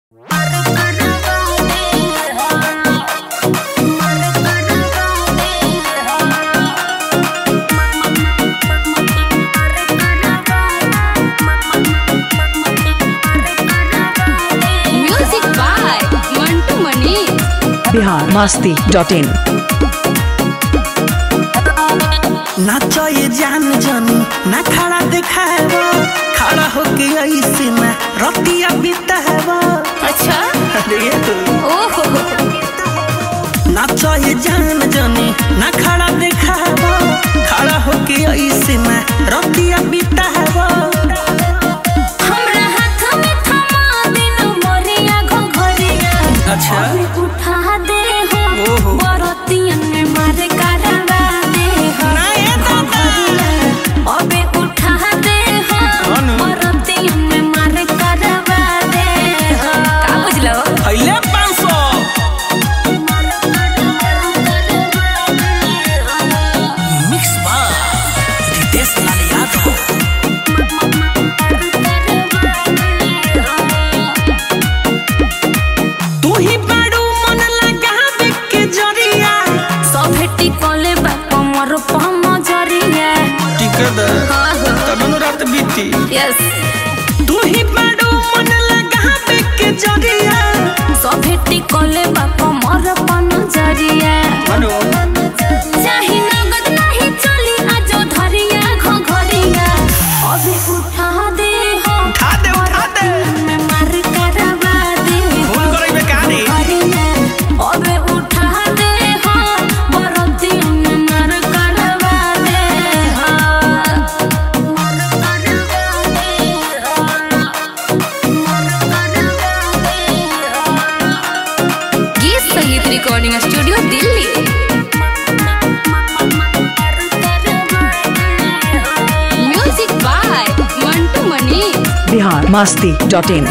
biharmasti.in नाचो ये जान जानी ना खड़ा दिखाएबो खड़ा होके ऐसे ना रतिया बिताएबो। अच्छा अरे ओहो नाचो ये जान जानी ना खड़ा दिखाएबो खड़ा होके ऐसे ना रतिया बिताएबो। हमरा हाथ में थमा दिन मोरिया घोघरिया अच्छा उठा दे ओहो। हो बरतियन में मारे करवा दे हो ना ये दादा अबे उठा दे हो अनु। बरतियन में मारे करवा दे हो का बुझलो पहले 500 मिक्स बार रितेश लाल यादव। तू ही बड़ू मन लगावे के जरिया सभेटी कोले बाप मोर पम जरिया टिकट हां हो तबनु रात बीती। यस तू ही बड़ू मन लगावे के जरिया सभेटी कोले बाप मोर पम जरिया मनो चाही नगद नहीं चली आजो धरिया घोघरिया अबे उठा दे हो उठा दे में मार करवा दे फोन करे बेकारी घोघरिया अबे उठा दे हो बरती में मार करवा दे हो मार करवा दे हो मार करवा दे हो Geet Sangeet recording studio Delhi music by Mantu Mani biharmasti.in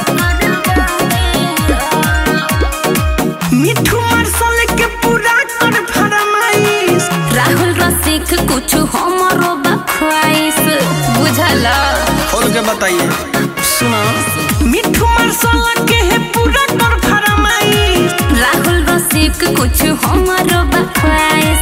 Mithu Marshal के पूरा कर फरमाइश राहुल रसिक कुछ हमरो बख्वाइश बुझला खोल के बताइए सुनो मिठू मार्शल के है पूरा कर फरमाइश राहुल रसिक कुछ हमरो बख्वाइश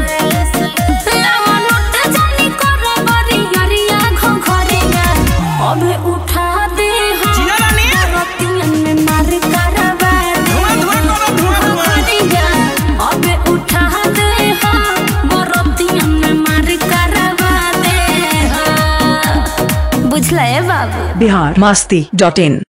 लावनोट जानी कर बरियरिया घोघरिया अबे उठा दे हो जिया रानी रतियन में मार करवा दे धुआं करो धुआं घोघरिया अबे उठा दे हो बरतियन में मार करवा दे हो बुझला है बाबू biharmasti.in